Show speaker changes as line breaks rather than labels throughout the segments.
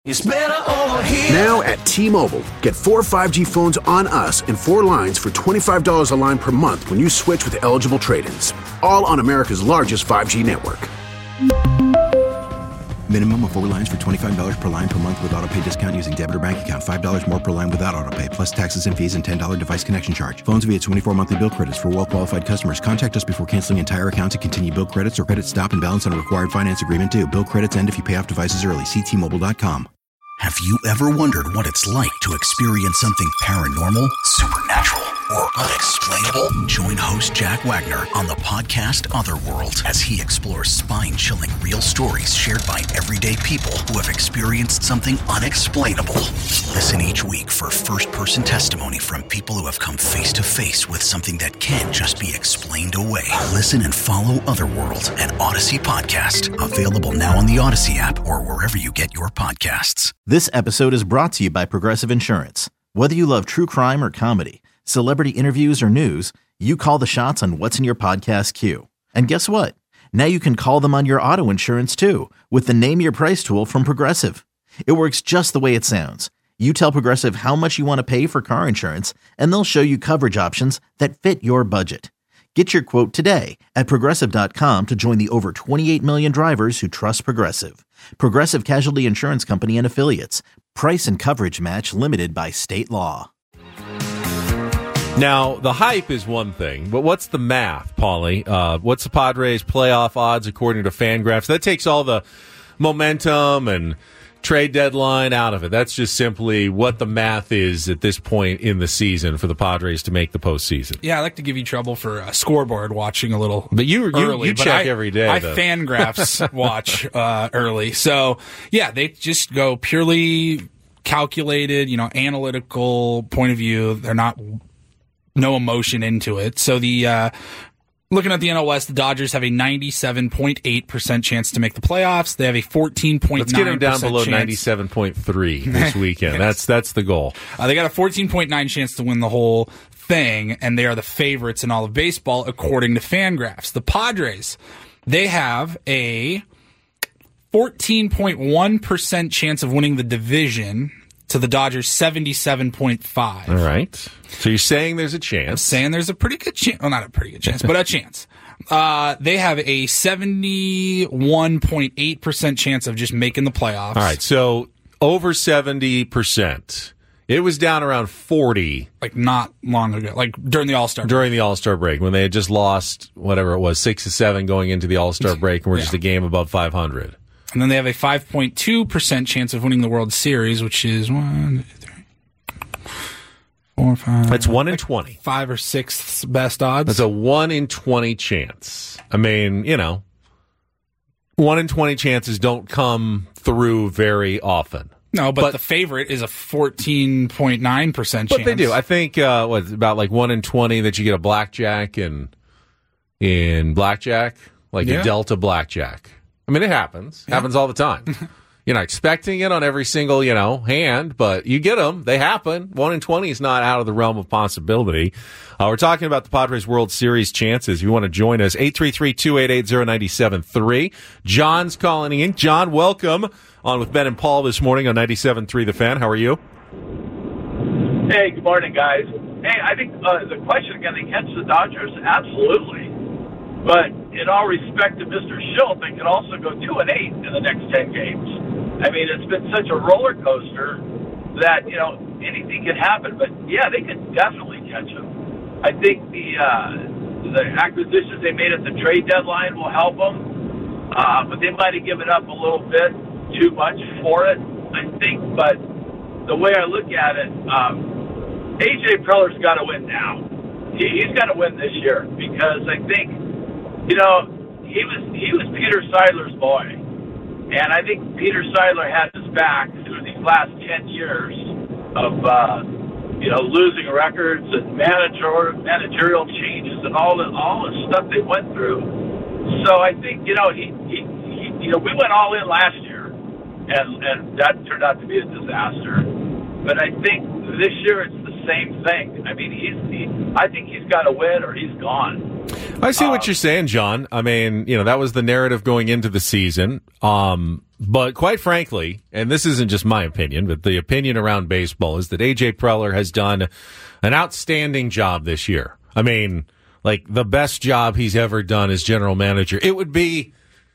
It's better over here.
Now at T-Mobile, get 4 5G phones on us and 4 lines for $25 a line per month when you switch with eligible trade-ins. All on America's largest 5G network.
Minimum of 4 lines for $25 per line per month with autopay discount using debit or bank account. $5 more per line without autopay, plus taxes and fees and $10 device connection charge. Phones via 24 monthly bill credits for well-qualified customers. Contact us before canceling entire account to continue bill credits or credit stop and balance on a required finance agreement due. Bill credits end if you pay off devices early. See T-Mobile.com.
Have you ever wondered what it's like to experience something paranormal, supernatural, or unexplainable? Join host Jack Wagner on the podcast Otherworld as he explores spine-chilling real stories shared by everyday people who have experienced something unexplainable. Listen each week for first-person testimony from people who have come face-to-face with something that can't just be explained away. Listen and follow Otherworld, an Odyssey podcast. Available now on the Odyssey app or wherever you get your podcasts.
This episode is brought to you by Progressive Insurance. Whether you love true crime or comedy, celebrity interviews or news, you call the shots on what's in your podcast queue. And guess what? Now you can call them on your auto insurance too with the Name Your Price tool from Progressive. It works just the way it sounds. You tell Progressive how much you want to pay for car insurance, and they'll show you coverage options that fit your budget. Get your quote today at Progressive.com to join the over 28 million drivers who trust Progressive. Progressive Casualty Insurance Company and Affiliates. Price and coverage match limited by state law.
Now, the hype is one thing, but what's the math, Paulie? What's the Padres' playoff odds according to Fangraphs? That takes all the momentum and trade deadline out of it. That's just simply what the math is at this point in the season for the Padres to make the postseason.
Yeah, I like to give you trouble for a scoreboard watching a little
but you
early.
Check every day.
I Fangraphs watch early. So, yeah, they just go purely calculated, analytical point of view. They're not no emotion into it. So the looking at the NL West, the Dodgers have a 97.8% chance to make the playoffs. They have a 14.9%
Let's get them down below 97.3 this weekend.
Yes.
That's the goal.
They got a 14.9 chance to win the whole thing, and they are the favorites in all of baseball, according to Fangraphs. The Padres, they have a 14.1% chance of winning the division to the Dodgers' 77.5.
All right. So you're saying there's a chance.
I'm saying there's a pretty good chance. Well, not a pretty good chance, but a chance. They have a 71.8% chance of just making the playoffs.
All right. So over 70%. It was down around 40.
Like not long ago, like during the All-Star break.
During the All-Star break, when they had just lost, whatever it was, 6-7 going into the All-Star break, and we're just a game above 500.
And then they have a 5.2% chance of winning the World Series, which is 1, 2, 3, 4, 5.
That's 1 in 20.
5 or 6 best odds.
That's a 1 in 20 chance. I mean, 1 in 20 chances don't come through very often.
No, but the favorite is a 14.9% chance.
But they do. I think about like 1 in 20 that you get a blackjack in blackjack, like a Delta blackjack. I mean, it happens. It happens all the time. You're not expecting it on every single, hand, but you get them. They happen. 1 in 20 is not out of the realm of possibility. We're talking about the Padres World Series chances. If you want to join us, 833-288-0973. John's calling in. John, welcome on with Ben and Paul this morning on 97.3 The Fan. How are you?
Hey, good morning, guys. Hey, I think the question, can they catch the Dodgers? Absolutely. But in all respect to Mr. Schilt, they could also go 2-8 in the next 10 games. I mean, it's been such a roller coaster that, anything can happen. But, yeah, they could definitely catch them. I think the acquisitions they made at the trade deadline will help them. But they might have given up a little bit too much for it, I think. But the way I look at it, A.J. Preller's got to win now. He's got to win this year because I think, he was Peter Seidler's boy. And I think Peter Seidler had his back through these last 10 years of, losing records and managerial changes and all the stuff they went through. So I think, we went all in last year, and that turned out to be a disaster. But I think this year it's the same thing. I mean, I think he's got to win or he's gone.
I see what you're saying, John. I mean, that was the narrative going into the season. But quite frankly, and this isn't just my opinion, but the opinion around baseball is that A.J. Preller has done an outstanding job this year. I mean, like the best job he's ever done as general manager. It would be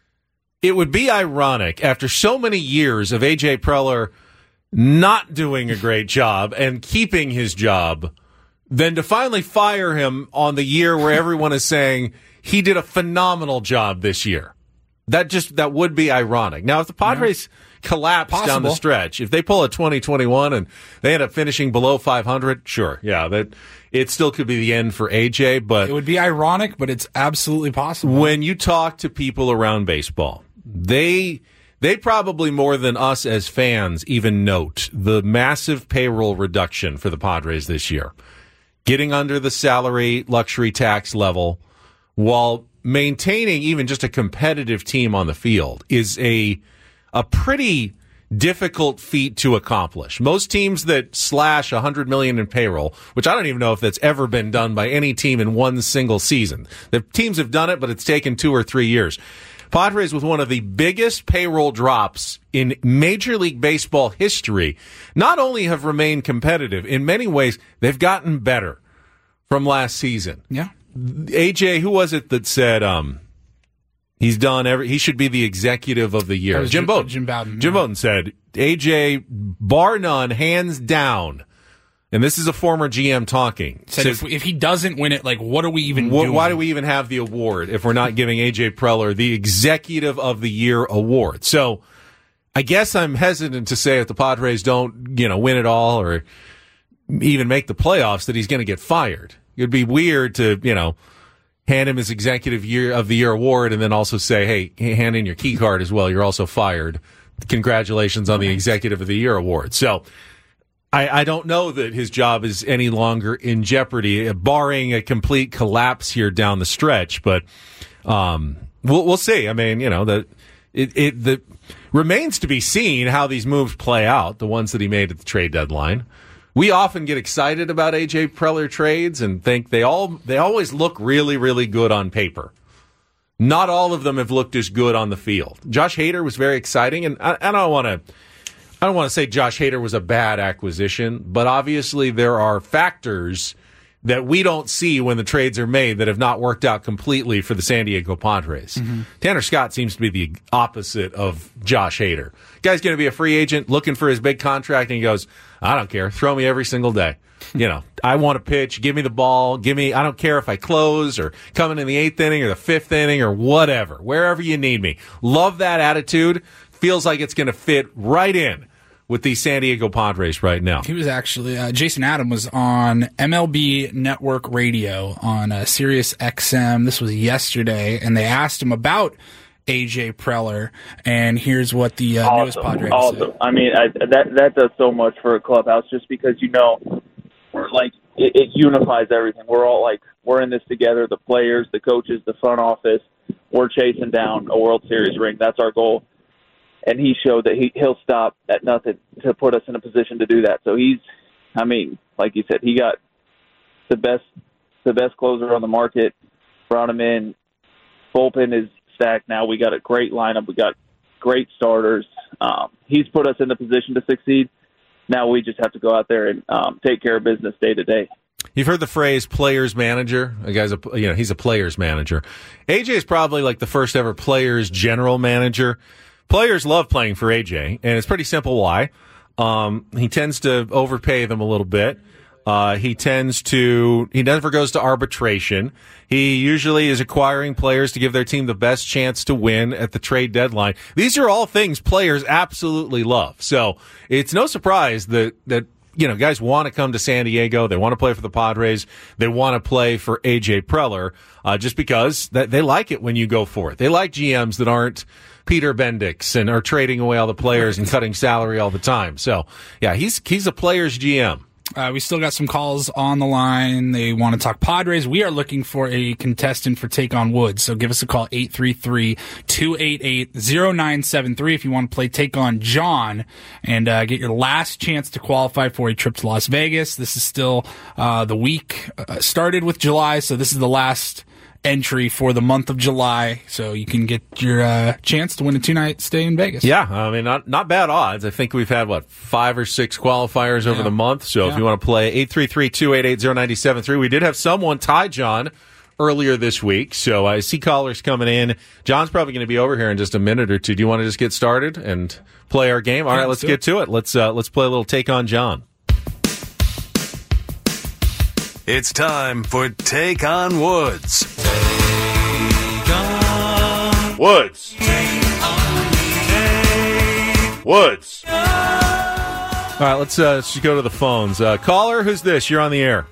ironic after so many years of A.J. Preller not doing a great job and keeping his job than to finally fire him on the year where everyone is saying he did a phenomenal job this year. That would be ironic. Now, if the Padres collapse down the stretch, if they pull a 2021 and they end up finishing below 500, sure, that it still could be the end for AJ. But
it would be ironic, but it's absolutely possible.
When you talk to people around baseball, they probably more than us as fans even note the massive payroll reduction for the Padres this year, getting under the salary luxury tax level while maintaining even just a competitive team on the field is a pretty difficult feat to accomplish. Most teams that slash $100 million in payroll, which I don't even know if that's ever been done by any team in one single season. The teams have done it, but it's taken 2 or 3 years. Padres with one of the biggest payroll drops in Major League Baseball history not only have remained competitive, in many ways, they've gotten better from last season.
Yeah.
AJ, who was it that said he's done he should be the executive of the year? Jim Bowden.
Jim Bowden.
Jim Bowden said, AJ, bar none, hands down. And this is a former GM talking.
Said if he doesn't win it, what are we even doing?
Why do we even have the award if we're not giving AJ Preller the executive of the year award? So I guess I'm hesitant to say if the Padres don't, win it all or even make the playoffs that he's going to get fired. It'd be weird to, hand him his executive of the year award and then also say, hey, hand in your key card as well. You're also fired. Congratulations on the executive of the year award. So I don't know that his job is any longer in jeopardy, barring a complete collapse here down the stretch. But we'll see. I mean, that remains to be seen how these moves play out, the ones that he made at the trade deadline. We often get excited about A.J. Preller trades and think they always look really, really good on paper. Not all of them have looked as good on the field. Josh Hader was very exciting, and I don't want to say Josh Hader was a bad acquisition, but obviously there are factors that we don't see when the trades are made that have not worked out completely for the San Diego Padres. Mm-hmm. Tanner Scott seems to be the opposite of Josh Hader. Guy's going to be a free agent looking for his big contract, and he goes, I don't care. Throw me every single day. I want to pitch. Give me the ball. I don't care if I close or coming in the 8th inning or the 5th inning or whatever, wherever you need me. Love that attitude. Feels like it's going to fit right in with the San Diego Padres right now.
He was actually, Jason Adam was on MLB Network Radio on Sirius XM. This was yesterday, and they asked him about AJ Preller, and here's what the newest Padres said.
I mean, that does so much for a clubhouse just because, we're it unifies everything. We're all we're in this together, the players, the coaches, the front office. We're chasing down a World Series ring. That's our goal. And he showed that he'll stop at nothing to put us in a position to do that. So like you said, he got the best closer on the market, brought him in. Bullpen is stacked now. We got a great lineup. We got great starters. He's put us in the position to succeed. Now we just have to go out there and take care of business day to day.
You've heard the phrase player's manager. A guy's he's a player's manager. AJ is probably the first ever player's general manager. Players love playing for AJ, and it's pretty simple why. He tends to overpay them a little bit. He never goes to arbitration. He usually is acquiring players to give their team the best chance to win at the trade deadline. These are all things players absolutely love. So it's no surprise that guys want to come to San Diego. They want to play for the Padres. They want to play for AJ Preller, just because they like it when you go for it. They like GMs that aren't Peter Bendix and are trading away all the players and cutting salary all the time. So yeah, he's a player's GM.
We still got some calls on the line. They want to talk Padres. We are looking for a contestant for Take on Woods. So give us a call, 833-288-0973 if you want to play Take on John and get your last chance to qualify for a trip to Las Vegas. This is still the week started with July, so this is the last entry for the month of July, so you can get your chance to win a 2-night stay in Vegas.
Yeah, I mean, not bad odds. I think we've had, 5 or 6 qualifiers over the month. So if you want to play, 833-288-0973. We did have someone tie John earlier this week, so I see callers coming in. John's probably going to be over here in just a minute or two. Do you want to just get started and play our game? All right, let's get to it. Let's play a little Take on John.
It's time for Take on Woods. Take on
Woods.
Take on
Woods. All right, let's just go to the phones. Caller, who's this? You're on the air.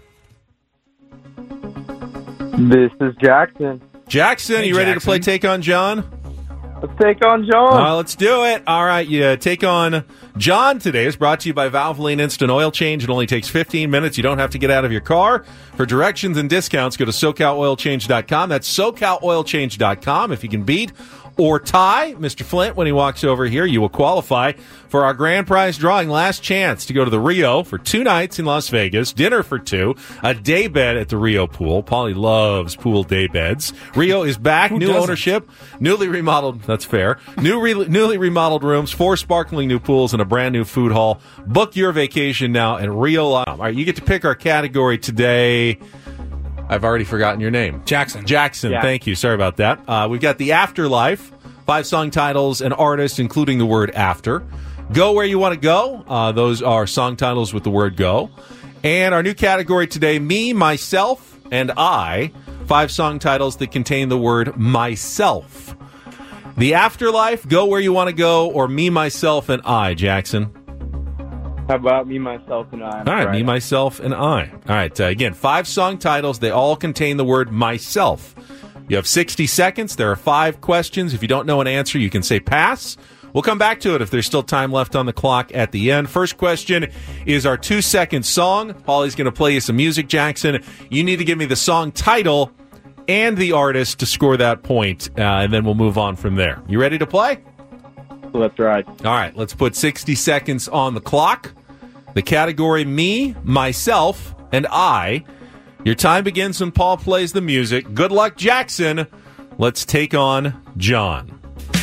This is Jackson.
Jackson,
Hey,
you ready
Jackson.
to play Take on John?
Let's take on John.
Let's do it. All right, Take on John today is brought to you by Valvoline Instant Oil Change. It only takes 15 minutes. You don't have to get out of your car. For directions and discounts, go to SoCalOilChange.com. That's SoCalOilChange.com. If you can beat or tie Mr. Flint when he walks over here, you will qualify for our grand prize drawing. Last chance to go to the Rio for 2 nights in Las Vegas, dinner for 2, a day bed at the Rio pool. Paulie loves pool day beds. Rio is back, new ownership, newly remodeled, that's fair, newly remodeled rooms, 4 sparkling new pools, and a brand new food hall. Book your vacation now at Rio. All right, you get to pick our category today. I've already forgotten your name.
Jackson.
Yeah. Thank you. Sorry about that. We've got the Afterlife, 5 song titles and artists, including the word after. Go Where You Want to Go. Those are song titles with the word go. And our new category today, Me, Myself, and I, 5 song titles that contain the word myself. The Afterlife, Go Where You Want to Go, or Me, Myself, and I, Jackson.
How about Me, Myself, and I?
All right, Me, Myself, and I. All right, again, 5 song titles. They all contain the word myself. You have 60 seconds. There are 5 questions. If you don't know an answer, you can say pass. We'll come back to it if there's still time left on the clock at the end. First question is our 2-second song. Paulie's going to play you some music, Jackson. You need to give me the song title and the artist to score that point, and then we'll move on from there. You ready to play?
Let's ride.
All right, let's put 60 seconds on the clock. The category, Me, Myself, and I. Your time begins when Paul plays the music. Good luck, Jackson. Let's take on John.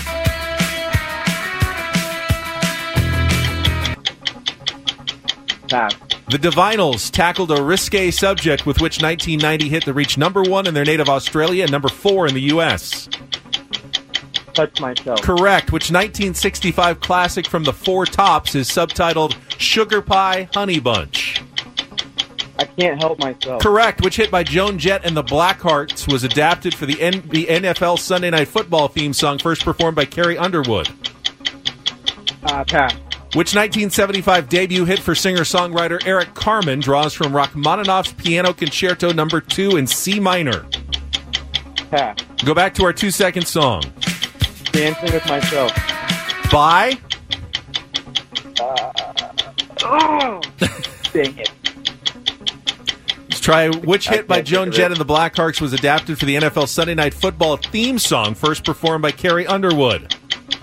Pass.
The Divinyls tackled a risque subject with which 1990 hit that reached number 1 in their native Australia and number 4 in the U.S.
Touch Myself.
Correct. Which 1965 classic from the Four Tops is subtitled Sugar Pie Honey Bunch?
I Can't Help Myself.
Correct. Which hit by Joan Jett and the Blackhearts was adapted for the NFL Sunday Night Football theme song first performed by Carrie Underwood?
Pass.
Which 1975 debut hit for singer-songwriter Eric Carmen draws from Rachmaninoff's Piano Concerto No. 2 in C minor?
Pass.
Go back to our 2-second song.
Dancing with Myself.
By?
Dang it.
Let's try which hit by Joan Jett and the Blackhearts was adapted for the NFL Sunday Night Football theme song first performed by Carrie Underwood?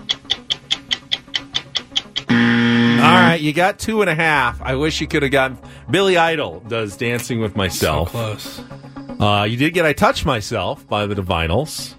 All right, you got 2.5. I wish you could have gotten... Billy Idol does Dancing with Myself.
So close.
You did get I Touch Myself by the Divinyls.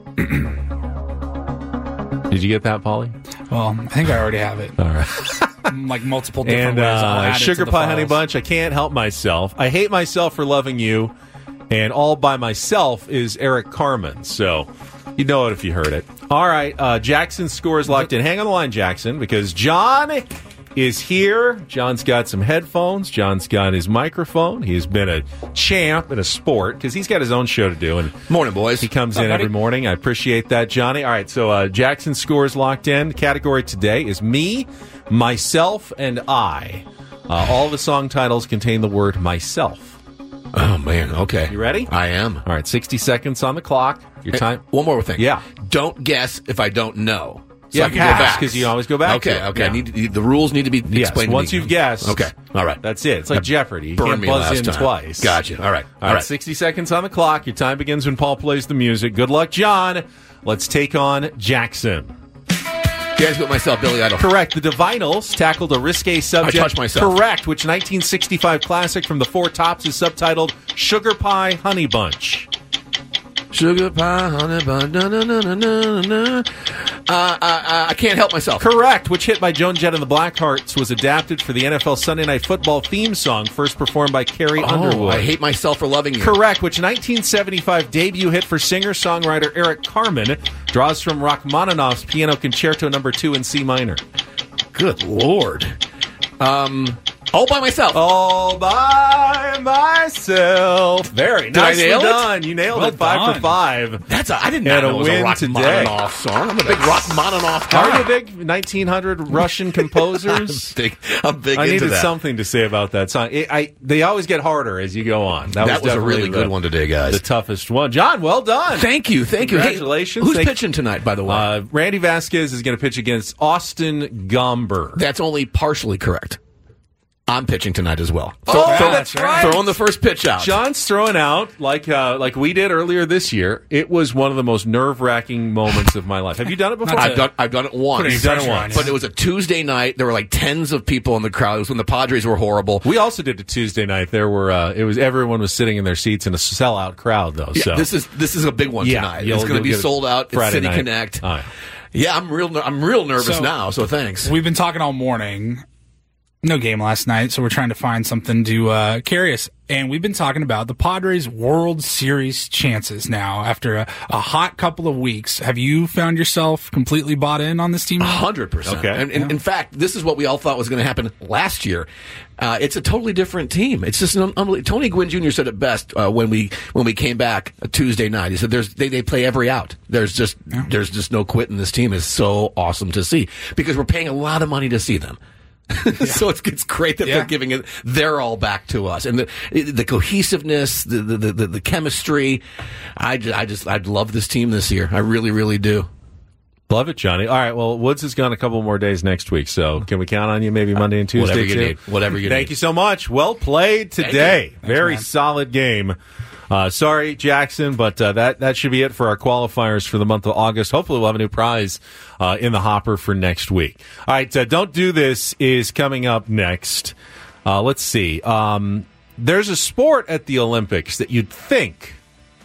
Did you get that, Paulie?
Well, I think I already have it.
All right.
Like multiple different ways. I'll add it to
Sugar
the
Pie Honey
files.
Bunch, I Can't Help Myself. I Hate Myself for Loving You. And All By Myself is Eric Carmen. So you know it if you heard it. All right, Jackson's score is locked in. Hang on the line, Jackson, because John is here. John's got some headphones. John's got his microphone. He's been a champ in a sport because he's got his own show to do. And
morning, boys.
He comes in every morning. I appreciate that, Johnny. All right, so Jackson's score is locked in. Category today is Me, Myself, and I. All the song titles contain the word myself.
Oh, man. Okay.
You ready?
I am.
All right, 60 seconds on the clock. Your time.
One more thing.
Yeah.
Don't guess if I don't know. So
Yeah,
I can
pass,
go back.
because you always go back
Okay,
to it.
okay.
Yeah.
The rules need to be
Yes,
explained
once
to me.
you've guessed.
Okay, all right.
That's it. It's like Jeopardy. You
Burned
can't
me
buzz
last
in
time.
twice.
Gotcha. All right.
All right, 60 seconds on the clock. Your time begins when Paul plays the music. Good luck, John. Let's take on Jackson.
Dance with Myself, Billy Idol.
Correct. The Divinyls tackled a risque subject.
I Touch Myself.
Correct. Which 1965 classic from the Four Tops is subtitled Sugar Pie Honey Bunch?
Sugar pie, honey bun, na na na na na na. I can't help myself.
Correct. Which hit by Joan Jett and the Blackhearts was adapted for the NFL Sunday Night Football theme song, first performed by Carrie Underwood.
I hate myself for loving you.
Correct. Which 1975 debut hit for singer-songwriter Eric Carmen draws from Rachmaninoff's Piano Concerto No. 2 in C minor.
Good Lord. All by myself.
All by myself. Very nicely done. You nailed it. 5 for 5.
I didn't know it was a Rachmaninoff song. I'm a big Rachmaninoff guy.
Are you big 1900 Russian composers?
I'm big
I
into
needed
that.
something to say about that song. They always get harder as you go on.
That was a really good one today, guys.
The toughest one. John, well done.
Thank you.
Congratulations.
Hey, who's pitching tonight, by the way?
Randy Vasquez is going to pitch against Austin Gomber.
That's only partially correct. I'm pitching tonight as well.
That's right.
Throwing the first pitch out.
John's throwing out like we did earlier this year. It was one of the most nerve-wracking moments of my life. Have you done it before?
I've done it once.
You've done it once.
But it was a Tuesday night. There were like tens of people in the crowd. It was when the Padres were horrible.
We also did it Tuesday night. There were everyone was sitting in their seats in a sellout crowd though.
Yeah,
so
this is a big one tonight. It's going to be sold out at City Connect.
Oh, yeah.
Yeah, I'm real nervous now. So thanks.
We've been talking all morning. No game last night, so we're trying to find something to carry us. And we've been talking about the Padres World Series chances now after a hot couple of weeks. Have you found yourself completely bought in on this team?
100%.
Okay.
And in fact, this is what we all thought was going to happen last year. It's a totally different team. It's just unbelievable. Tony Gwynn Jr. said it best when we came back a Tuesday night. He said they play every out. There's just no quitting. This team is so awesome to see because we're paying a lot of money to see them. So it's great that they're giving it. They're all back to us, and the cohesiveness, the chemistry. I love this team this year. I really, really do.
Love it, Johnny. All right. Well, Woods is gone a couple more days next week, so can we count on you maybe Monday and Tuesday?
Whatever you need.
Thank you so much. Well played today. Very solid game. Sorry, Jackson, but that should be it for our qualifiers for the month of August. Hopefully we'll have a new prize in the hopper for next week. All right, Don't Do This is coming up next. Let's see. There's a sport at the Olympics that you'd think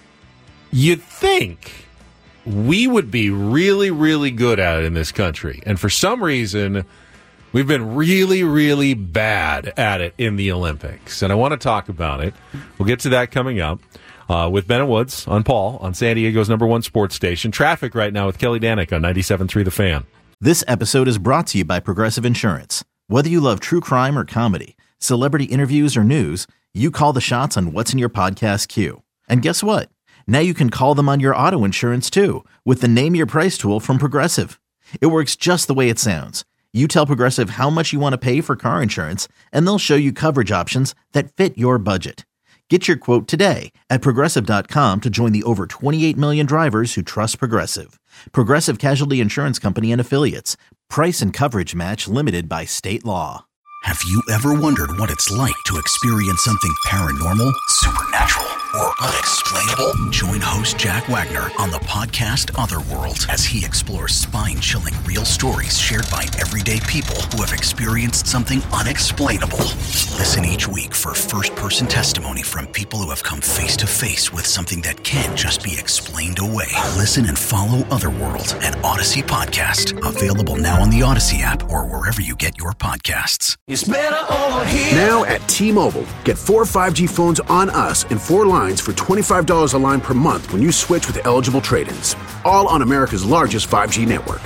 we would be really, really good at in this country. And for some reason, we've been really, really bad at it in the Olympics. And I want to talk about it. We'll get to that coming up with Ben and Woods on Paul on San Diego's #1 sports station. Traffic right now with Kelly Danik on 97.3 The Fan.
This episode is brought to you by Progressive Insurance. Whether you love true crime or comedy, celebrity interviews or news, you call the shots on what's in your podcast queue. And guess what? Now you can call them on your auto insurance too with the Name Your Price tool from Progressive. It works just the way it sounds. You tell Progressive how much you want to pay for car insurance, and they'll show you coverage options that fit your budget. Get your quote today at Progressive.com to join the over 28 million drivers who trust Progressive. Progressive Casualty Insurance Company and Affiliates. Price and coverage match limited by state law.
Have you ever wondered what it's like to experience something paranormal, supernatural, or unexplainable? Join host Jack Wagner on the podcast Otherworld as he explores spine-chilling real stories shared by everyday people who have experienced something unexplainable. Listen each week for first-person testimony from people who have come face-to-face with something that can't just be explained away. Listen and follow Otherworld, an Odyssey podcast. Available now on the Odyssey app or wherever you get your podcasts.
It's better over here.
Now at T-Mobile, get 4 5G phones on us and 4 lines for $25 a line per month when you switch with eligible trade-ins. All on America's largest 5G network.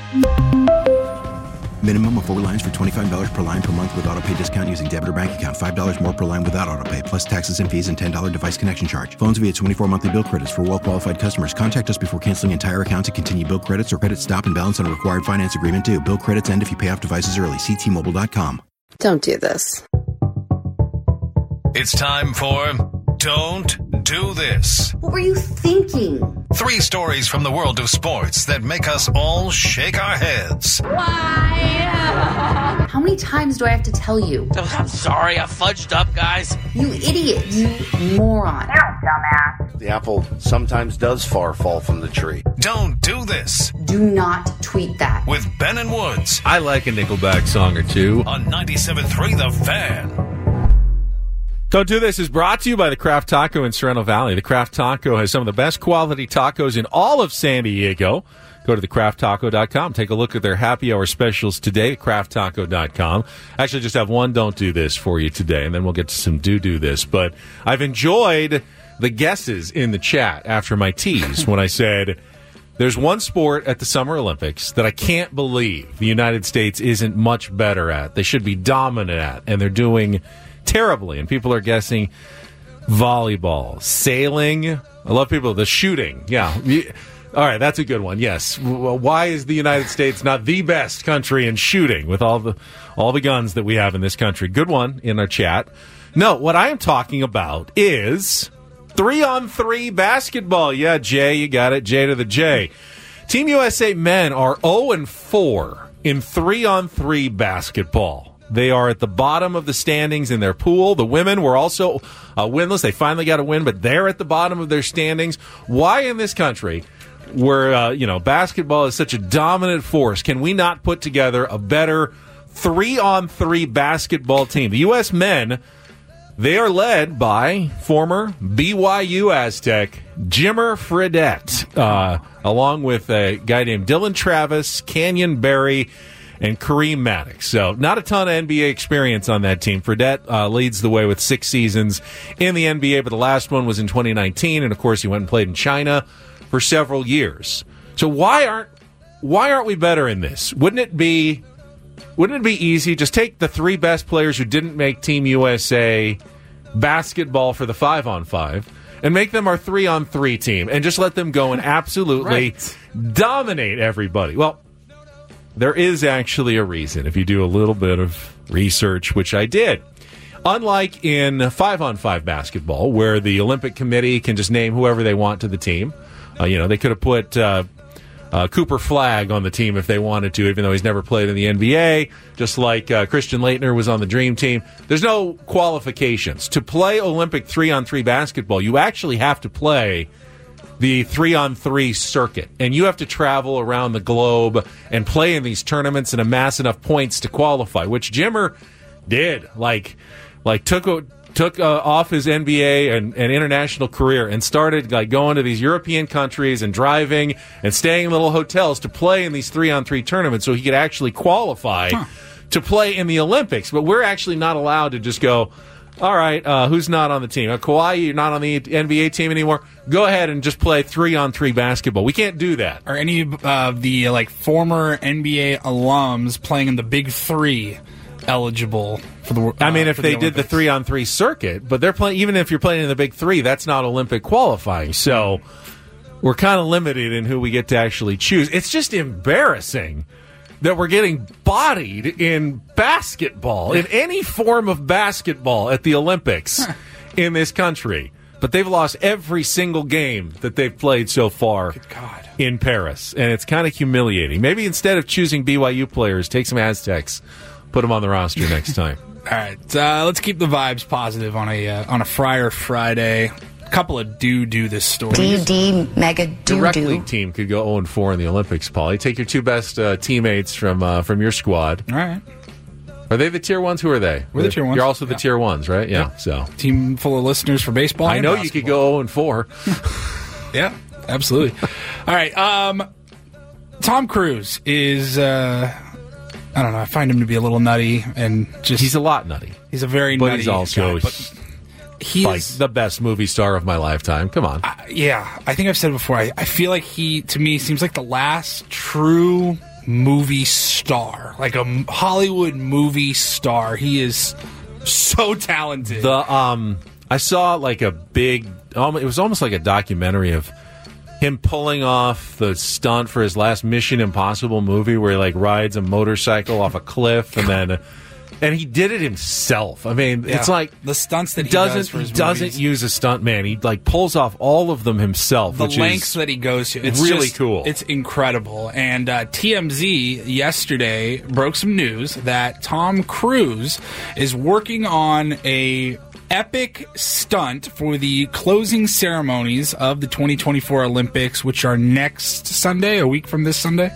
Minimum of 4 lines for $25 per line per month with autopay discount using debit or bank account. $5 more per line without autopay, plus taxes and fees and $10 device connection charge. Phones via 24 monthly bill credits for well-qualified customers. Contact us before canceling entire account to continue bill credits or credit stop and balance on a required finance agreement due. Bill credits end if you pay off devices early. See T-Mobile.com.
Don't do this.
It's time for Don't Do This.
What were you thinking?
3 stories from the world of sports that make us all shake our heads.
Why? How many times do I have to tell you?
I'm sorry, I fudged up, guys.
You idiot. You moron.
You're a dumbass.
The apple sometimes does fall from the tree.
Don't do this.
Do not tweet that.
With Ben and Woods.
I like a Nickelback song or two.
On 97.3 The Fan.
Don't Do This is brought to you by the Craft Taco in Sorrento Valley. The Craft Taco has some of the best quality tacos in all of San Diego. Go to thecrafttaco.com. Take a look at their happy hour specials today, crafttaco.com. Actually, just have one Don't Do This for you today, and then we'll get to some Do This. But I've enjoyed the guesses in the chat after my tease when I said there's one sport at the Summer Olympics that I can't believe the United States isn't much better at. They should be dominant at, and they're doing terribly. And people are guessing volleyball, sailing. I love people. The shooting. Yeah. All right, that's a good one. Yes. Why is the United States not the best country in shooting with all the guns that we have in this country? Good one in our chat. No, what I am talking about is 3-on-3 basketball. Yeah, Jay, you got it. J to the J. Team USA men are 0-4 in 3-on-3 basketball. They are at the bottom of the standings in their pool. The women were also winless. They finally got a win, but they're at the bottom of their standings. Why in this country, where basketball is such a dominant force, can we not put together a better 3-on-3 basketball team? The U.S. men, they are led by former BYU Aztec Jimmer Fredette, along with a guy named Dylan Travis, Canyon Barry, and Kareem Maddox. So not a ton of NBA experience on that team. Fredette leads the way with 6 seasons in the NBA, but the last one was in 2019, and of course he went and played in China for several years. So why aren't we better in this? Wouldn't it be easy? Just take the 3 best players who didn't make Team USA basketball for the 5-on-5 and make them our 3-on-3 team and just let them go and absolutely dominate everybody. Well, there is actually a reason if you do a little bit of research, which I did. Unlike in 5-on-5 basketball, where the Olympic Committee can just name whoever they want to the team. They could have put Cooper Flagg on the team if they wanted to, even though he's never played in the NBA, just like Christian Laettner was on the Dream Team. There's no qualifications. To play Olympic 3-on-3 basketball, you actually have to play the 3-on-3 circuit, and you have to travel around the globe and play in these tournaments and amass enough points to qualify, which Jimmer did. Took off his NBA and international career and started going to these European countries and driving and staying in little hotels to play in these 3-on-3 tournaments so he could actually qualify to play in the Olympics. But we're actually not allowed to just go, all right, who's not on the team? Kawhi, you're not on the NBA team anymore. Go ahead and just play 3-on-3 basketball. We can't do that.
Are any of the former NBA alums playing in the Big 3 eligible for the?
If they did the 3-on-3 circuit, but they're playing. Even if you're playing in the Big 3, that's not Olympic qualifying. So we're kind of limited in who we get to actually choose. It's just embarrassing that we're getting bodied in basketball, in any form of basketball at the Olympics in this country. But they've lost every single game that they've played so far in Paris, and it's kind of humiliating. Maybe instead of choosing BYU players, take some Aztecs, put them on the roster next time.
All right, let's keep the vibes positive on a Friar Friday. A couple of do this stories.
DD mega do.
The rec league team could go 0-4 in the Olympics, Paul. You take your 2 best teammates from your squad.
All right.
Are they the tier 1s? Who are they?
We're the tier 1s.
You're also the tier 1s, right? Yeah. So
team full of listeners for baseball.
I know you could go 0-4.
Yeah, absolutely. All right. Tom Cruise is. I don't know. I find him to be a little nutty and just.
He's a lot nutty.
He's a very
but
nutty
he's also
guy.
He's the best movie star of my lifetime. Come on.
I think I've said before, I feel like he, to me, seems like the last true movie star, like a Hollywood movie star. He is so talented.
I saw a big, it was almost like a documentary of him pulling off the stunt for his last Mission Impossible movie where he rides a motorcycle off a cliff and he did it himself. I mean, it's like
the stunts that he does for his
doesn't
movies.
use a stunt man. He pulls off all of them himself.
The
which
lengths
is
that he goes to, it's
really
just,
cool.
It's incredible. And TMZ yesterday broke some news that Tom Cruise is working on a epic stunt for the closing ceremonies of the 2024 Olympics, which are next Sunday, a week from this Sunday.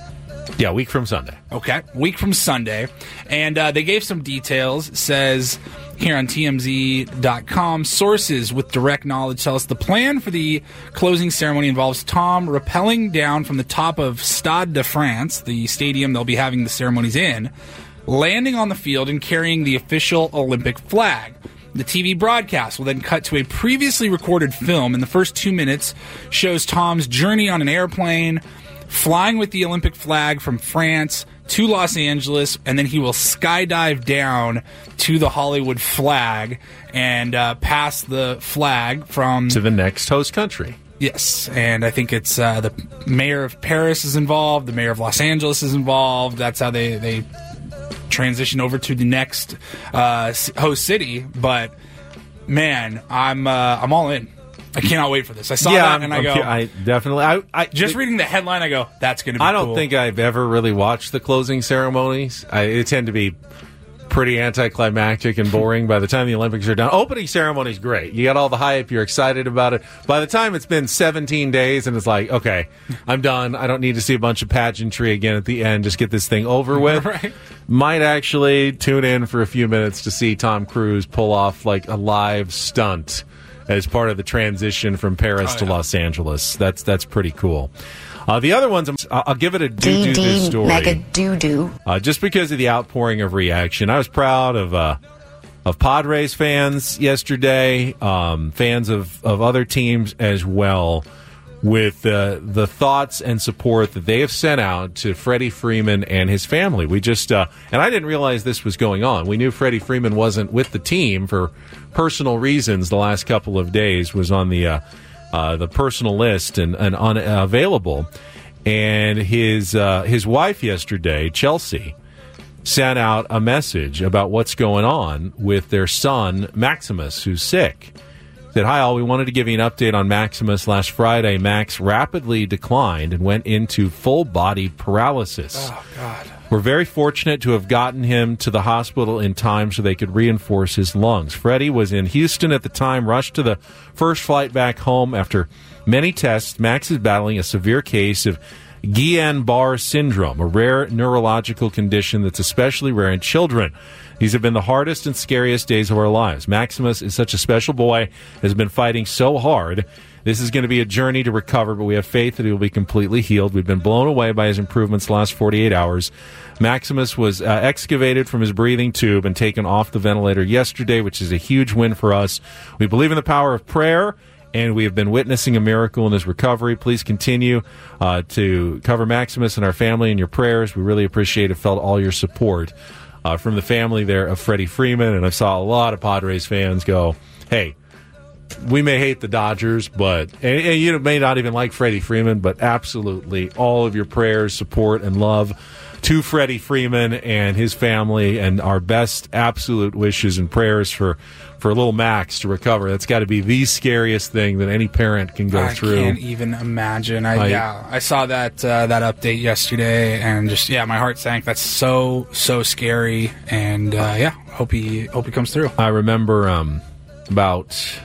Yeah, week from Sunday.
Okay, week from Sunday. And they gave some details. It says here on TMZ.com, sources with direct knowledge tell us the plan for the closing ceremony involves Tom rappelling down from the top of Stade de France, the stadium they'll be having the ceremonies in, landing on the field and carrying the official Olympic flag. The TV broadcast will then cut to a previously recorded film. In the first 2 minutes, shows Tom's journey on an airplane, flying with the Olympic flag from France to Los Angeles, and then he will skydive down to the Hollywood flag and pass the flag from...
to the next host country.
Yes, and I think it's the mayor of Paris is involved, the mayor of Los Angeles is involved. That's how they transition over to the next host city. But, man, I'm all in. I cannot wait for this. I saw that and I
definitely.
Just reading the headline, I go, that's going to be cool.
I don't think I've ever really watched the closing ceremonies. They tend to be pretty anticlimactic and boring by the time the Olympics are done. Opening ceremony's great. You got all the hype. You're excited about it. By the time it's been 17 days and it's like, okay, I'm done. I don't need to see a bunch of pageantry again at the end. Just get this thing over with.
Right.
Might actually tune in for a few minutes to see Tom Cruise pull off like a live stunt as part of the transition from Paris to Los Angeles. That's pretty cool. The other ones, I'll give it a do this story.
Mega do-do.
Just because of the outpouring of reaction. I was proud of Padres fans yesterday, fans of other teams as well, with the thoughts and support that they have sent out to Freddie Freeman and his family. We just, and I didn't realize this was going on. We knew Freddie Freeman wasn't with the team for personal reasons the last couple of days, was on the personal list and unavailable. And his wife yesterday, Chelsea, sent out a message about what's going on with their son, Maximus, who's sick. Said, hi, all. We wanted to give you an update on Maximus. Last Friday, Max rapidly declined and went into full-body paralysis.
Oh, God.
We're very fortunate to have gotten him to the hospital in time so they could reinforce his lungs. Freddie was in Houston at the time, rushed to the first flight back home. After many tests, Max is battling a severe case of Guillain-Barré syndrome, a rare neurological condition that's especially rare in children. These have been the hardest and scariest days of our lives. Maximus is such a special boy, has been fighting so hard. This is going to be a journey to recover, but we have faith that he will be completely healed. We've been blown away by his improvements the last 48 hours. Maximus was excavated from his breathing tube and taken off the ventilator yesterday, which is a huge win for us. We believe in the power of prayer, and we have been witnessing a miracle in his recovery. Please continue to cover Maximus and our family in your prayers. We really appreciate it. Felt all your support from the family there of Freddie Freeman, and I saw a lot of Padres fans go, hey, we may hate the Dodgers, but and you may not even like Freddie Freeman, but absolutely all of your prayers, support, and love to Freddie Freeman and his family, and our best absolute wishes and prayers for little Max to recover. That's got to be the scariest thing that any parent can go through.
I can't even imagine. I saw that update yesterday, and just my heart sank. That's so scary, and hope he comes through.
I remember about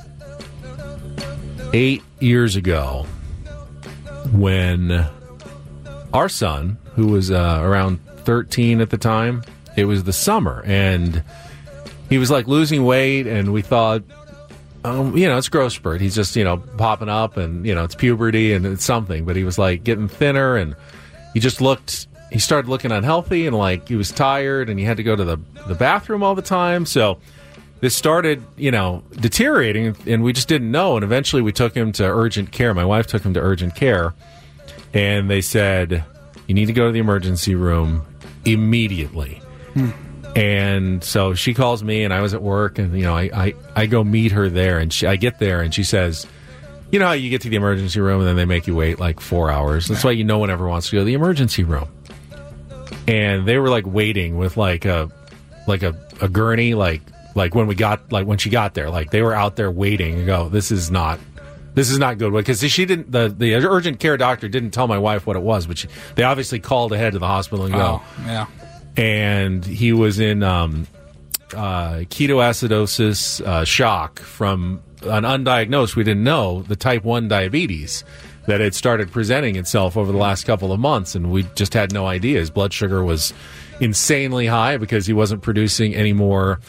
8 years ago when our son, who was around 13 at the time, it was the summer, and he was like losing weight, and we thought, it's growth spurt. He's just, popping up, and, it's puberty and it's something, but he was like getting thinner, and he started looking unhealthy, and like he was tired, and he had to go to the bathroom all the time. So this started, deteriorating, and we just didn't know. And eventually we took him to urgent care. My wife took him to urgent care, and they said, you need to go to the emergency room immediately. And so she calls me, and I was at work, and, I go meet her there, and I get there, and she says, you know how you get to the emergency room, and then they make you wait like 4 hours. That's why no one ever wants to go to the emergency room. And they were like waiting with like a gurney, like when she got there, like they were out there waiting and go, this is not good, because she didn't, the urgent care doctor didn't tell my wife what it was, but they obviously called ahead to the hospital and go.
Oh, yeah.
And he was in ketoacidosis shock from an undiagnosed, we didn't know, the type 1 diabetes that had started presenting itself over the last couple of months, and we just had no idea. His blood sugar was insanely high because he wasn't producing any more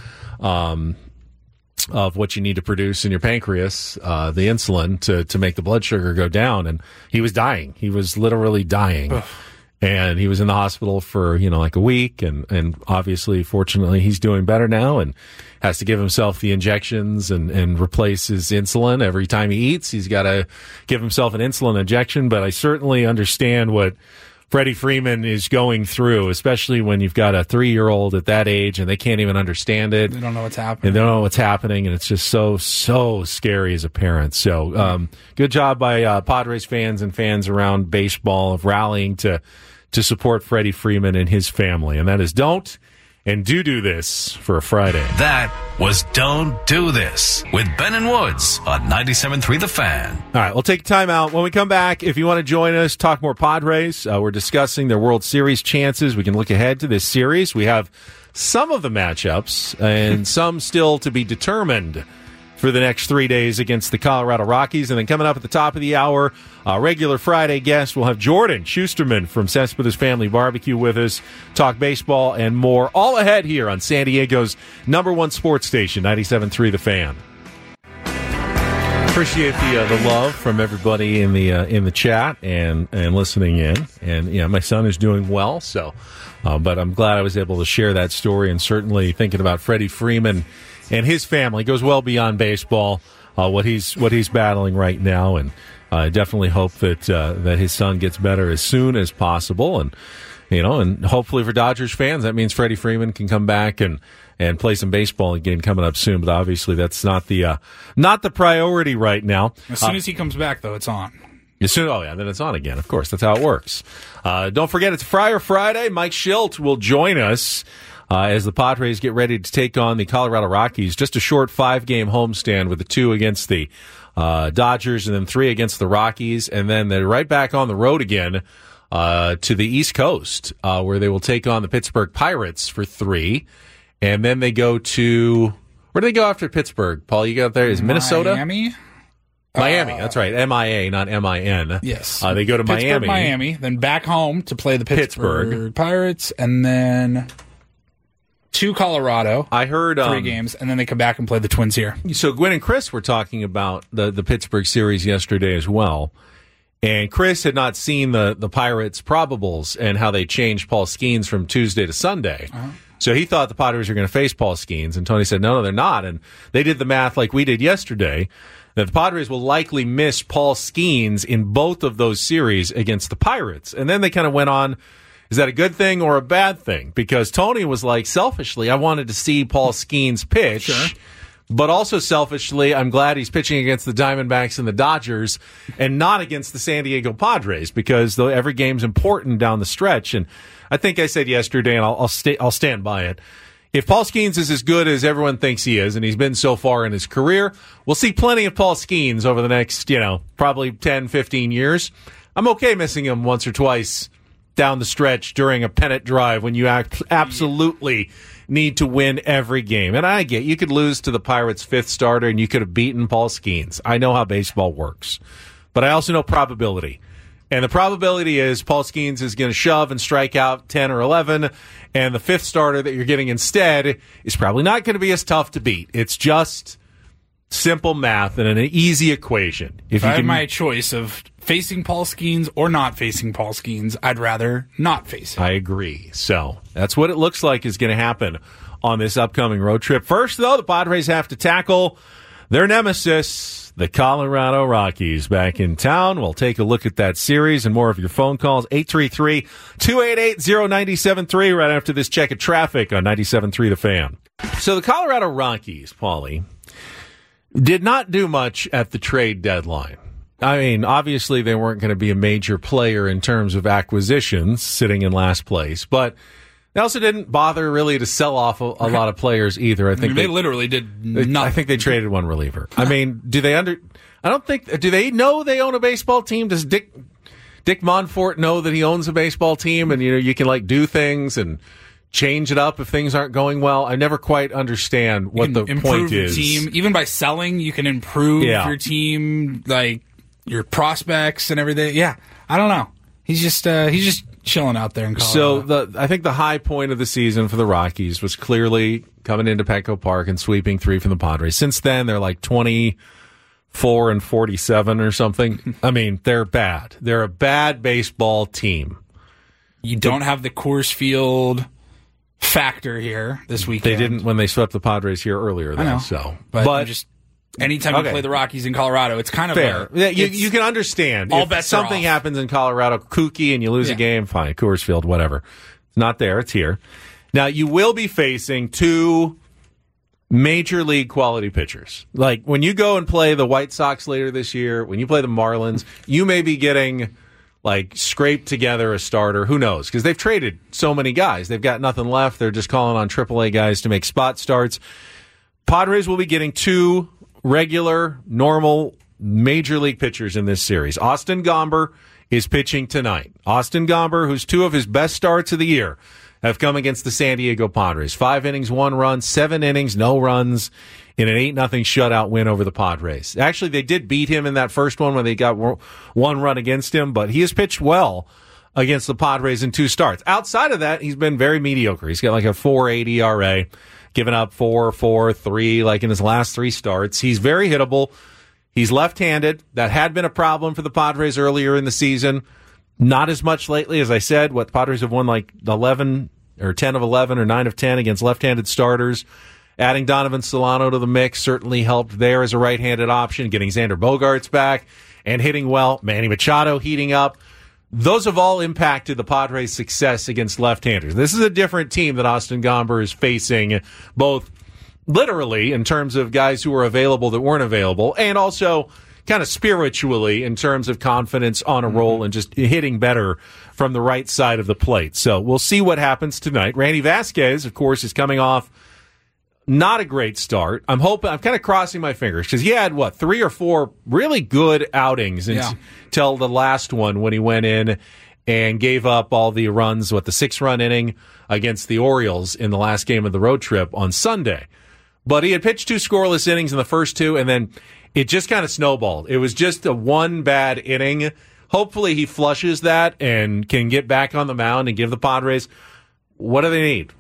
of what you need to produce in your pancreas, the insulin, to make the blood sugar go down. And he was dying. He was literally dying. Ugh. And he was in the hospital for, like a week. And obviously, fortunately, he's doing better now and has to give himself the injections and replace his insulin every time he eats. He's got to give himself an insulin injection. But I certainly understand what Freddie Freeman is going through, especially when you've got a 3-year-old at that age and they can't even understand it.
They don't know what's happening.
And they don't know what's happening, and it's just so scary as a parent. So good job by Padres fans and fans around baseball of rallying to support Freddie Freeman and his family. And that is Don't and Do This for a Friday.
That was Don't Do This with Ben and Woods on 97.3 The Fan.
All right, we'll take a time out. When we come back, if you want to join us, talk more Padres. We're discussing their World Series chances. We can look ahead to this series. We have some of the matchups and some still to be determined for the next 3 days against the Colorado Rockies. And then coming up at the top of the hour, regular Friday guest, we'll have Jordan Schusterman from Cespedes Family Barbecue with us, talk baseball and more. All ahead here on San Diego's #1 sports station, 97.3 The Fan. Appreciate the love from everybody in the chat and listening in. And my son is doing well, so but I'm glad I was able to share that story, and certainly thinking about Freddie Freeman and his family goes well beyond baseball, what he's battling right now, and I definitely hope that his son gets better as soon as possible, and hopefully for Dodgers fans that means Freddie Freeman can come back and play some baseball again coming up soon. But obviously that's not the priority right now.
As soon as he comes back, though, it's on.
Then it's on again. Of course, that's how it works. Don't forget, it's Friar Friday. Mike Schilt will join us as the Padres get ready to take on the Colorado Rockies. Just a short 5-game homestand with the 2 against the Dodgers and then 3 against the Rockies. And then they're right back on the road again to the East Coast where they will take on the Pittsburgh Pirates for 3. And then they go to – where do they go after Pittsburgh? Paul, you got there? Is Minnesota?
Miami,
that's right. MIA, not MIN.
Yes.
They go to
Pittsburgh, Miami, then back home to play the Pittsburgh Pirates, and then – to Colorado.
I heard
3 games, and then they come back and play the Twins here.
So Gwen and Chris were talking about the Pittsburgh series yesterday as well. And Chris had not seen the Pirates probables and how they changed Paul Skeens from Tuesday to Sunday. Uh-huh. So he thought the Padres were going to face Paul Skeens, and Tony said, no, they're not. And they did the math like we did yesterday, that the Padres will likely miss Paul Skeens in both of those series against the Pirates. And then they kind of went on, is that a good thing or a bad thing? Because Tony was like, selfishly, I wanted to see Paul Skeens pitch. Sure. But also selfishly, I'm glad he's pitching against the Diamondbacks and the Dodgers and not against the San Diego Padres, because every game's important down the stretch. And I think I said yesterday, and I'll stand by it, if Paul Skeens is as good as everyone thinks he is, and he's been so far in his career, we'll see plenty of Paul Skeens over the next, probably 10, 15 years. I'm okay missing him once or twice down the stretch during a pennant drive when you absolutely need to win every game. And I get you could lose to the Pirates' 5th starter and you could have beaten Paul Skeens. I know how baseball works. But I also know probability. And the probability is Paul Skeens is going to shove and strike out 10 or 11, and the 5th starter that you're getting instead is probably not going to be as tough to beat. It's just simple math and an easy equation.
If I had my choice of facing Paul Skeens or not facing Paul Skeens, I'd rather not face him.
I agree. So that's what it looks like is going to happen on this upcoming road trip. First, though, the Padres have to tackle their nemesis, the Colorado Rockies, back in town. We'll take a look at that series and more of your phone calls. 833-288-0973 right after this check of traffic on 97.3 The Fan. So the Colorado Rockies, Paulie, did not do much at the trade deadline. I mean, obviously they weren't going to be a major player in terms of acquisitions, sitting in last place, but they also didn't bother really to sell off a lot of players either. I think
they literally did nothing.
I think they traded one reliever. I mean, do they know they own a baseball team? Does Dick Monfort know that he owns a baseball team and you can do things and change it up if things aren't going well? I never quite understand what the point is.
Your team. Even by selling, you can improve your team. your prospects and everything. Yeah, I don't know. He's just chilling out there in Colorado.
So I think the high point of the season for the Rockies was clearly coming into Petco Park and sweeping 3 from the Padres. Since then, they're like 24-47 or something. I mean, they're bad. They're a bad baseball team.
You don't have the Coors Field factor here this weekend.
They didn't when they swept the Padres here earlier, though.
I know.
So,
but just anytime you play the Rockies in Colorado, it's kind of
fair. You can understand.
All
if
bets
something
are off.
happens in Colorado, kooky, and you lose a game, fine. Coors Field, whatever. It's not there. It's here. Now, you will be facing 2 major league quality pitchers. Like, when you go and play the White Sox later this year, when you play the Marlins, you may be getting, like, scraped together a starter. Who knows? Because they've traded so many guys. They've got nothing left. They're just calling on AAA guys to make spot starts. Padres will be getting 2 regular, normal, major league pitchers in this series. Austin Gomber is pitching tonight. Austin Gomber, who's 2 of his best starts of the year, have come against the San Diego Padres. 5 innings, 1 run, 7 innings, no runs in an 8-0 shutout win over the Padres. Actually, they did beat him in that first one when they got 1 run against him, but he has pitched well against the Padres in 2 starts. Outside of that, he's been very mediocre. He's got like a 4.80 ERA, given up 4, 3, like in his last 3 starts. He's very hittable. He's left-handed. That had been a problem for the Padres earlier in the season. Not as much lately, as I said. The Padres have won like 11 or 10 of 11 or 9 of 10 against left-handed starters. Adding Donovan Solano to the mix certainly helped there as a right-handed option. Getting Xander Bogaerts back and hitting well. Manny Machado heating up. Those have all impacted the Padres' success against left-handers. This is a different team that Austin Gomber is facing, both literally in terms of guys who were available that weren't available, and also kind of spiritually in terms of confidence on a roll and just hitting better from the right side of the plate. So we'll see what happens tonight. Randy Vasquez, of course, is coming off not a great start. I'm kind of crossing my fingers because he had, 3 or 4 really good outings until the last one when he went in and gave up all the runs, the 6-run inning against the Orioles in the last game of the road trip on Sunday. But he had pitched 2 scoreless innings in the first 2, and then it just kind of snowballed. It was just a 1 bad inning. Hopefully he flushes that and can get back on the mound and give the Padres, what do they need?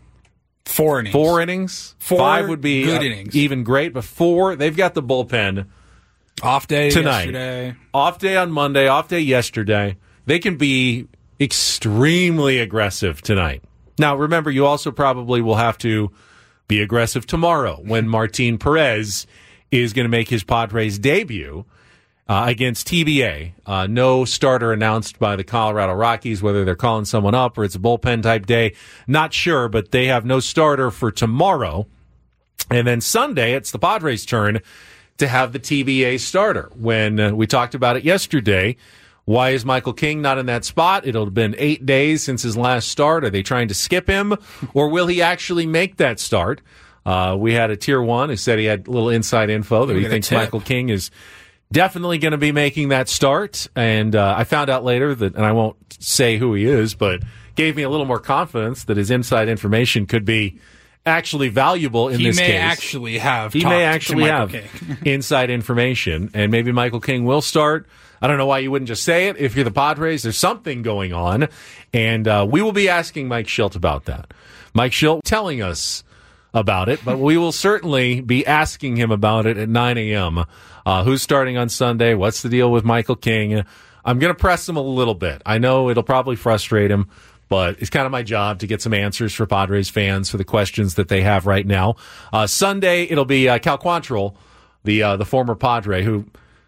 4 innings.
4 innings?
4
5 would be
good innings.
Even great, but 4, they've got the bullpen.
Off day
tonight.
Yesterday.
Off day on Monday, off day yesterday. They can be extremely aggressive tonight. Now, remember, you also probably will have to be aggressive tomorrow when Martin Perez is going to make his Padres debut against TBA. No starter announced by the Colorado Rockies, whether they're calling someone up or it's a bullpen type day. Not sure, but they have no starter for tomorrow. And then Sunday, it's the Padres' turn to have the TBA starter. When we talked about it yesterday, why is Michael King not in that spot? It'll have been 8 days since his last start. Are they trying to skip him, or will he actually make that start? We had a Tier 1 who said he had a little inside info that he thinks Michael King is definitely going to be making that start. And I found out later that, and I won't say who he is, but gave me a little more confidence that his inside information could be actually valuable in this case.
He may actually have
inside information, and maybe Michael King will start. I don't know why you wouldn't just say it. If you're the Padres, there's something going on, and we will be asking Mike Schilt about that. Mike Schilt telling us about it, but we will certainly be asking him about it at 9 a.m. Who's starting on Sunday? What's the deal with Michael King? I'm going to press him a little bit. I know it'll probably frustrate him, but it's kind of my job to get some answers for Padres fans for the questions that they have right now. Sunday, it'll be Cal Quantrill, the former Padre, who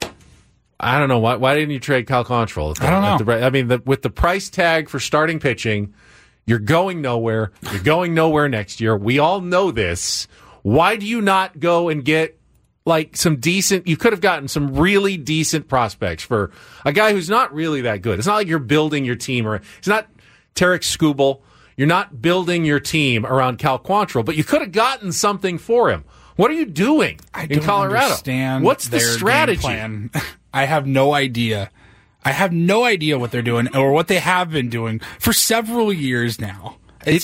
I don't know why didn't you trade Cal Quantrill?
I don't know.
With the price tag for starting pitching, you're going nowhere. You're going nowhere next year. We all know this. Why do you not go and get some decent? You could have gotten some really decent prospects for a guy who's not really that good. It's not like you're building your team, or it's not Tarek Skubal. You're not building your team around Cal Quantrill, but you could have gotten something for him. What are you doing in Colorado?
Understand
What's the
their
strategy?
Game plan. I have no idea. I have no idea what they're doing or what they have been doing for several years now.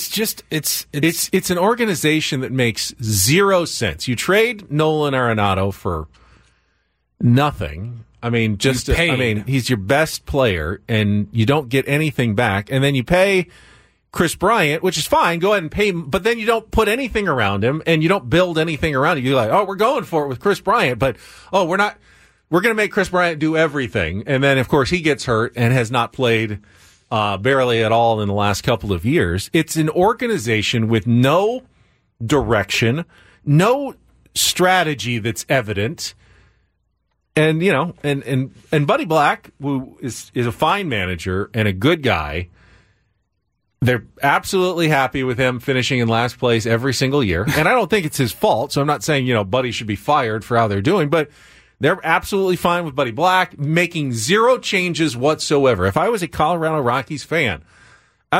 It's
an organization that makes zero sense. You trade Nolan Arenado for Nothing. I mean, he's your best player, and you don't get anything back. And then you pay Chris Bryant, which is fine. Go ahead and pay him, but then you don't put anything around him, and you don't build anything around him. You're like, oh, we're going for it with Chris Bryant, but we're not. We're going to make Chris Bryant do everything. And then, of course, he gets hurt and has not played barely at all in the last couple of years. It's an organization with no direction, no strategy that's evident. And, you know, and Buddy Black, who is a fine manager and a good guy, they're absolutely happy with him finishing in last place every single year. And I don't think it's his fault, so I'm not saying, you know, Buddy should be fired for how they're doing, but they're absolutely fine with Buddy Black making zero changes whatsoever. If I was a Colorado Rockies fan, there's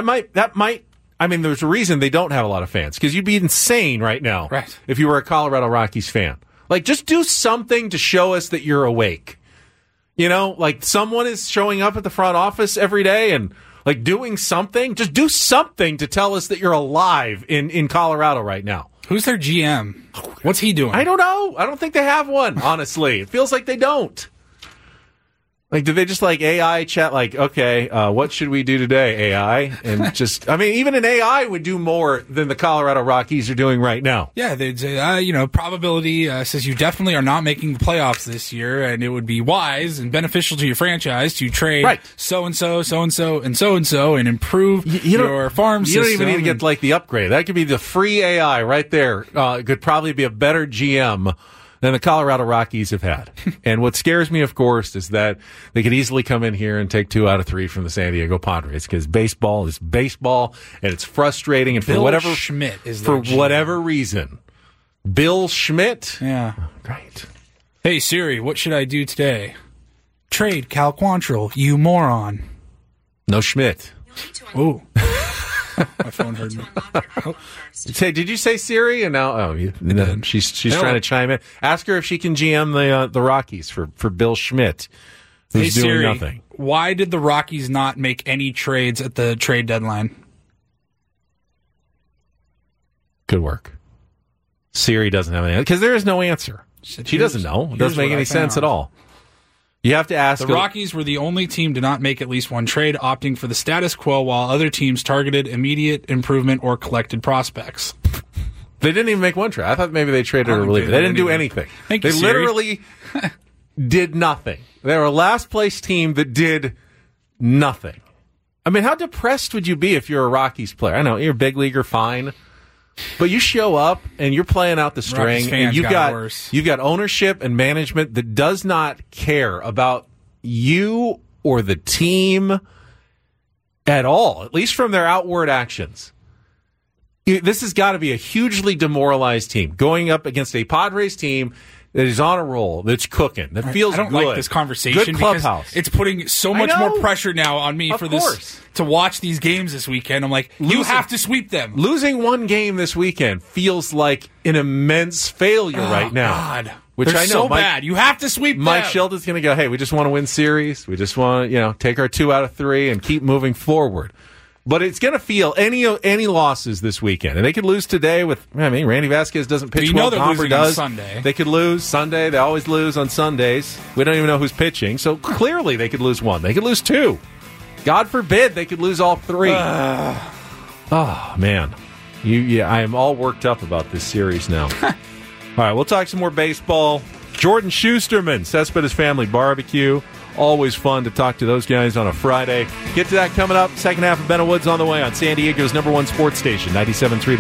a reason they don't have a lot of fans, because you'd be insane right now if you were a Colorado Rockies fan. Like, just do something to show us that you're awake. You know, like someone is showing up at the front office every day and like doing something. Just do something to tell us that you're alive in Colorado right now.
Who's their GM? What's he doing?
I don't know. I don't think they have one, honestly. It feels like they don't. Like, do they just like AI chat? Like, okay, what should we do today, AI? And just, I mean, even an AI would do more than the Colorado Rockies are doing right now.
Yeah, they'd say, probability says you definitely are not making the playoffs this year, and it would be wise and beneficial to your franchise to trade so-and-so, so-and-so, and so-and-so, and improve your farm system.
You don't even need to get like the upgrade. That could be the free AI right there. Could probably be a better GM than the Colorado Rockies have had. And what scares me, of course, is that they could easily come in here and take 2 out of 3 from the San Diego Padres, because baseball is baseball, and it's frustrating. And
Bill
for whatever
Schmidt is
for whatever reason, Bill Schmidt.
Yeah,
right.
Hey Siri, what should I do today? Trade Cal Quantrill, you moron.
No Schmidt.
Ooh. My phone heard me.
Say, did you say Siri? And now, she's trying to chime in. Ask her if she can GM the Rockies for Bill Schmidt, who's doing
Siri,
nothing.
Why did the Rockies not make any trades at the trade deadline?
Good work. Siri doesn't have any answer, because there is no answer. She doesn't know. It doesn't make any sense at all. You have to ask.
The Rockies were the only team to not make at least one trade, opting for the status quo, while other teams targeted immediate improvement or collected prospects.
They didn't even make one trade. I thought maybe they traded a reliever. They didn't do anything.
They
literally did nothing. They were a last place team that did nothing. I mean, how depressed would you be if you're a Rockies player? I know you're a big leaguer, fine. But you show up and you're playing out the string, and you've got ownership and management that does not care about you or the team at all, at least from their outward actions. This has got to be a hugely demoralized team going up against a Padres team that is on a roll, that's cooking, that feels good.
I don't like this conversation
good clubhouse.
Because it's putting so much more pressure now on me to watch these games this weekend. I'm like, you have to sweep them.
Losing one game this weekend feels like an immense failure right now.
God.
Which
They're
I know,
so bad. You have to sweep them.
Mike Shelton's going to go, hey, we just want to win series. We just want to, take our 2 out of 3 and keep moving forward. But it's going to feel any losses this weekend. And they could lose today Randy Vasquez doesn't pitch well.
They're losing on Sunday.
They could lose Sunday. They always lose on Sundays. We don't even know who's pitching. So clearly they could lose 1. They could lose 2. God forbid they could lose all 3. Oh, man. I am all worked up about this series now. All right, we'll talk some more baseball. Jordan Schusterman, Cespedes Family Barbecue. Always fun to talk to those guys on a Friday. Get to that coming up. Second half of Ben and Woods on the way on San Diego's #1 sports station, 97.3 The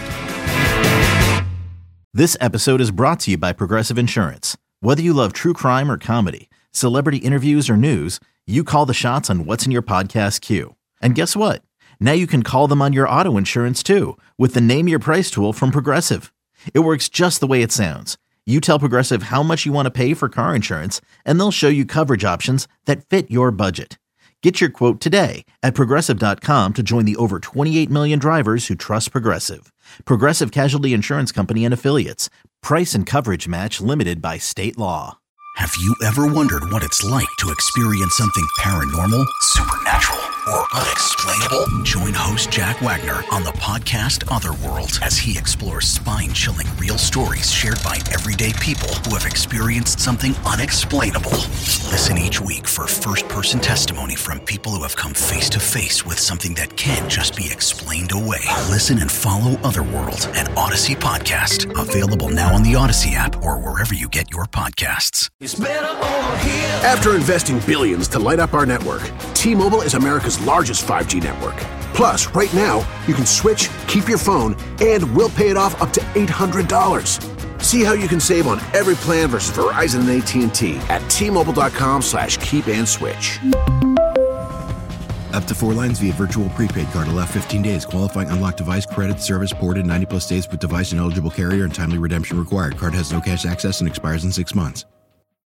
Fan.
This episode is brought to you by Progressive Insurance. Whether you love true crime or comedy, celebrity interviews or news, you call the shots on what's in your podcast queue. And guess what? Now you can call them on your auto insurance too, with the Name Your Price tool from Progressive. It works just the way it sounds. You tell Progressive how much you want to pay for car insurance, and they'll show you coverage options that fit your budget. Get your quote today at Progressive.com to join the over 28 million drivers who trust Progressive. Progressive Casualty Insurance Company and Affiliates. Price and coverage match limited by state law.
Have you ever wondered what it's like to experience something paranormal, supernatural, or unexplainable? Join host Jack Wagner on the podcast Otherworld as he explores spine-chilling real stories shared by everyday people who have experienced something unexplainable. Listen each week for first-person testimony from people who have come face-to-face with something that can't just be explained away. Listen and follow Otherworld, an Odyssey podcast. Available now on the Odyssey app or wherever you get your podcasts.
After investing billions to light up our network, T-Mobile is America's largest 5G network. Plus, right now, you can switch, keep your phone, and we'll pay it off up to $800. See how you can save on every plan versus Verizon and AT&T at T-Mobile.com/keep-and-switch.
Up to 4 lines via virtual prepaid card. Allow 15 days. Qualifying unlocked device credit service ported 90 plus days with device and eligible carrier and timely redemption required. Card has no cash access and expires in 6 months.